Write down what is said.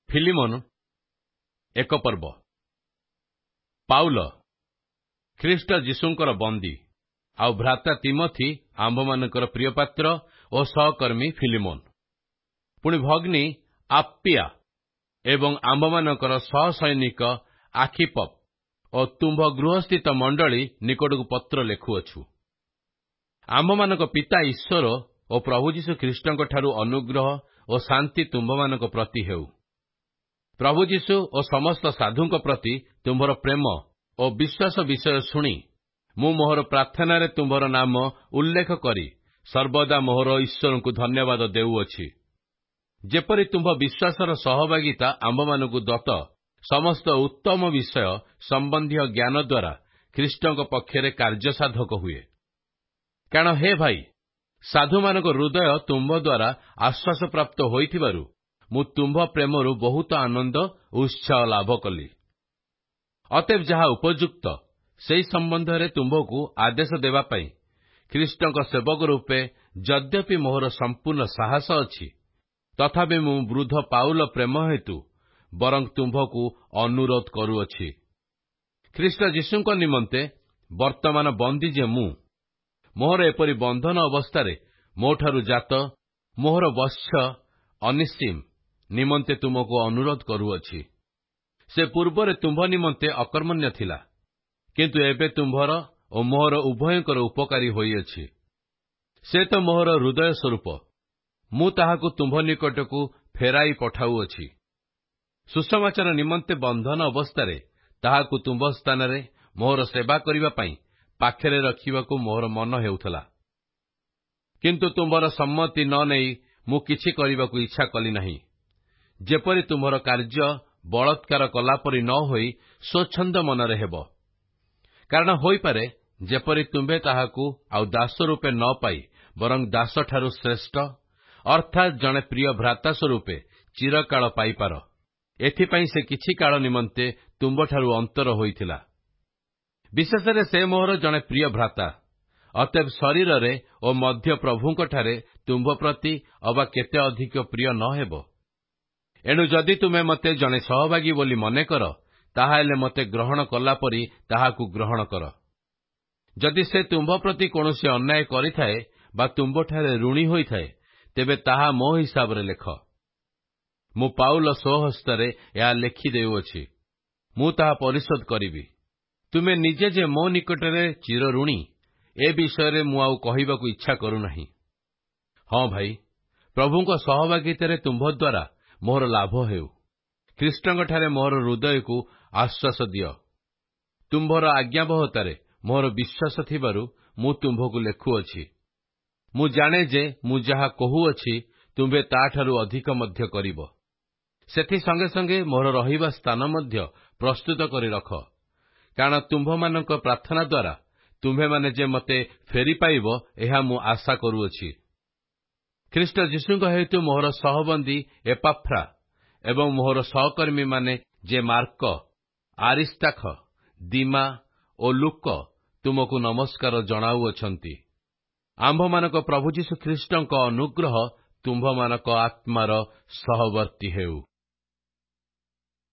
ଫିଲିମୋନ ଏକ ପର୍ବ। ପାଉଲ ଖ୍ରୀଷ୍ଟ ଯୀଶୁଙ୍କର ବନ୍ଦୀ ଆଉ ଭ୍ରାତା ତିମୋଥି ଆମ୍ଭମାନଙ୍କର ପ୍ରିୟପାତ୍ର ଓ ସହକର୍ମୀ ଫିଲିମୋନ, ପୁଣି ଭଗ୍ନୀ ଆପ୍ପିଆ ଏବଂ ଆମ୍ଭମାନଙ୍କର ସହସୈନିକ ଆଖିପପ୍ ଓ ତୁମ୍ଭ ଗୃହସ୍ଥିତ ମଣ୍ଡଳୀ ନିକଟକୁ ପତ୍ର ଲେଖୁଅଛୁ। ଆମ୍ଭମାନଙ୍କ ପିତା ଈଶ୍ୱର ଓ ପ୍ରଭୁ ଯୀଶୁ ଖ୍ରୀଷ୍ଟଙ୍କଠାରୁ ଅନୁଗ୍ରହ ଓ ଶାନ୍ତି ତୁମ୍ଭମାନଙ୍କ ପ୍ରତି ହେଉ। ପ୍ରଭୁ ଯୀଶୁ ଓ ସମସ୍ତ ସାଧୁଙ୍କ ପ୍ରତି ତୁମ୍ଭର ପ୍ରେମ ଓ ବିଶ୍ୱାସ ବିଷୟ ଶୁଣି ମୁଁ ମୋହର ପ୍ରାର୍ଥନାରେ ତୁମ୍ଭର ନାମ ଉଲ୍ଲେଖ କରି ସର୍ବଦା ମୋହର ଈଶ୍ୱରଙ୍କୁ ଧନ୍ୟବାଦ ଦେଉଅଛି, ଯେପରି ତୁମ୍ଭ ବିଶ୍ୱାସର ସହଭାଗିତା ଆମ୍ଭମାନଙ୍କୁ ଦତ୍ତ ସମସ୍ତ ଉତ୍ତମ ବିଷୟ ସମ୍ବନ୍ଧୀୟ ଜ୍ଞାନ ଦ୍ୱାରା ଖ୍ରୀଷ୍ଟଙ୍କ ପକ୍ଷରେ କାର୍ଯ୍ୟସାଧକ ହୁଏ। କାରଣ ହେ ଭାଇ, ସାଧୁମାନଙ୍କ ହୃଦୟ ତୁମ୍ଭ ଦ୍ୱାରା ଆଶ୍ୱାସପ୍ରାପ୍ତ ହୋଇଥିବାରୁ ମୁଁ ତୁମ୍ଭ ପ୍ରେମରୁ ବହୁତ ଆନନ୍ଦ ଓ ଉତ୍ସାହ ଲାଭ କଲି। ଅତଏବ ଯାହା ଉପଯୁକ୍ତ ସେହି ସମ୍ବନ୍ଧରେ ତୁମ୍ଭକୁ ଆଦେଶ ଦେବା ପାଇଁ ଖ୍ରୀଷ୍ଟଙ୍କ ସେବକ ରୂପେ ଯଦ୍ୟପି ମୋହର ସମ୍ପୂର୍ଣ୍ଣ ସାହସ ଅଛି, ତଥାପି ମୁଁ ବୃଦ୍ଧ ପାଉଲ ପ୍ରେମ ହେତୁ ବରଂ ତୁମ୍ଭକୁ ଅନୁରୋଧ କରୁଅଛି। ଖ୍ରୀଷ୍ଟ ଯୀଶୁଙ୍କ ନିମନ୍ତେ ବର୍ତ୍ତମାନ ବନ୍ଦୀ ଯେ ମୁଁ, ମୋହର ଏପରି ବନ୍ଧନ ଅବସ୍ଥାରେ ମୋଠାରୁ ଜାତ ମୋହର ବତ୍ସ ଅନିସିମ ନିମନ୍ତେ ତୁମକୁ ଅନୁରୋଧ କରୁଅଛି। ସେ ପୂର୍ବରେ ତୁମ୍ଭ ନିମନ୍ତେ ଅକର୍ମଣ୍ୟ ଥିଲା, କିନ୍ତୁ ଏବେ ତୁମ୍ଭର ଓ ମୋହର ଉଭୟଙ୍କର ଉପକାରୀ ହୋଇଅଛି। ସେ ତ ମୋହର ହୃଦୟ ସ୍ୱରୂପ, ମୁଁ ତାହାକୁ ତୁମ୍ଭ ନିକଟକୁ ଫେରାଇ ପଠାଉଅଛି। ସୁସମାଚାର ନିମନ୍ତେ ବନ୍ଧନ ଅବସ୍ଥାରେ ତାହାକୁ ତୁମ୍ଭ ସ୍ଥାନରେ ମୋହର ସେବା କରିବା ପାଇଁ ପାଖରେ ରଖିବାକୁ ମୋହର ମନ ହେଉଥିଲା, କିନ୍ତୁ ତୁମ୍ଭର ସମ୍ମତି ନ ନେଇ ମୁଁ କିଛି କରିବାକୁ ଇଚ୍ଛା କଲି ନାହିଁ, ଯେପରି ତୁମ୍ଭର କାର୍ଯ୍ୟ ବଳତ୍କାର କଲାପରି ନ ହୋଇ ସ୍ୱଚ୍ଛନ୍ଦ ମନରେ ହେବ। କାରଣ ହୋଇପାରେ ଯେପରି ତୁମ୍ଭେ ତାହାକୁ ଆଉ ଦାସ ରୂପେ ନ ପାଇ ବରଂ ଦାସଠାରୁ ଶ୍ରେଷ୍ଠ ଅର୍ଥାତ୍ ଜଣେ ପ୍ରିୟ ଭ୍ରାତା ସ୍ୱରୂପେ ଚିରକାଳ ପାଇପାର। ଏଥିପାଇଁ ସେ କିଛି କାଳ ନିମନ୍ତେ ତୁମ୍ଭଠାରୁ ଅନ୍ତର ହୋଇଥିଲା। ବିଶେଷରେ ସେ ମୋହର ଜଣେ ପ୍ରିୟ ଭ୍ରାତା, ଅତଏବ ଶରୀରରେ ଓ ମଧ୍ୟ ପ୍ରଭୁଙ୍କଠାରେ ତୁମ୍ଭ ପ୍ରତି ଅବା କେତେ ଅଧିକ ପ୍ରିୟ ନ ହେବ। ଏଣୁ ଯଦି ତୁମେ ମୋତେ ଜଣେ ସହଭାଗୀ ବୋଲି ମନେକର, ତାହାହେଲେ ମୋତେ ଗ୍ରହଣ କଲାପରି ତାହାକୁ ଗ୍ରହଣ କର। ଯଦି ସେ ତୁମ୍ଭ ପ୍ରତି କୌଣସି ଅନ୍ୟାୟ କରିଥାଏ ବା ତୁମ୍ଭଠାରେ ଋଣୀ ହୋଇଥାଏ, ତେବେ ତାହା ମୋ ହିସାବରେ ଲେଖ। ମୁଁ ପାଉଲ ସ୍ୱହସ୍ତରେ ଏହା ଲେଖି ଦେଉଅଛି, ମୁଁ ତାହା ପରିଶୋଧ କରିବି। ତୁମେ ନିଜେ ଯେ ମୋ ନିକଟରେ ଚିର ଋଣୀ, ଏ ବିଷୟରେ ମୁଁ ଆଉ କହିବାକୁ ଇଚ୍ଛା କରୁନାହିଁ। ହଁ ଭାଇ, ପ୍ରଭୁଙ୍କ ସହଭାଗିତାରେ ତୁମ୍ଭ ଦ୍ୱାରା ମୋହର ଲାଭ ହେଉ। ଖ୍ରୀଷ୍ଟଙ୍କଠାରେ ମୋହର ହୃଦୟକୁ ଆଶ୍ୱାସ ଦିଅ। ତୁମ୍ଭର ଆଜ୍ଞାବହତାରେ ମୋହର ବିଶ୍ୱାସ ଥିବାରୁ ମୁଁ ତୁମ୍ଭକୁ ଲେଖୁଅଛି। ମୁଁ ଜାଣେ ଯେ ମୁଁ ଯାହା କହୁଅଛି ତୁମ୍ଭେ ତାଠାରୁ ଅଧିକ ମଧ୍ୟ କରିବ। ସେଥି ସଙ୍ଗେ ସଙ୍ଗେ ମୋହର ରହିବା ସ୍ଥାନ ମଧ୍ୟ ପ୍ରସ୍ତୁତ କରି ରଖ, କାରଣ ତୁମ୍ଭମାନଙ୍କ ପ୍ରାର୍ଥନା ଦ୍ୱାରା ତୁମ୍ଭେମାନେ ଯେ ମୋତେ ଫେରି ପାଇବ, ଏହା ମୁଁ ଆଶା କରୁଅଛି। ଖ୍ରୀଷ୍ଟ ଯୀଶୁଙ୍କ ହେତୁ ମୋହର ସହବନ୍ଦୀ ଏପାଫ୍ରା ଏବଂ ମୋହର ସହକର୍ମୀମାନେ ଯେ ମାର୍କ, ଆରିସ୍ତାଖ, ଦିମା ଓ ଲୁକ ତୁମକୁ ନମସ୍କାର ଜଣାଉଅଛନ୍ତି। ଆମ୍ଭମାନଙ୍କ ପ୍ରଭୁ ଯୀଶୁ ଖ୍ରୀଷ୍ଟଙ୍କ ଅନୁଗ୍ରହ ତୁମ୍ଭମାନଙ୍କ ଆତ୍ମାର ସହବର୍ତ୍ତୀ ହେଉ।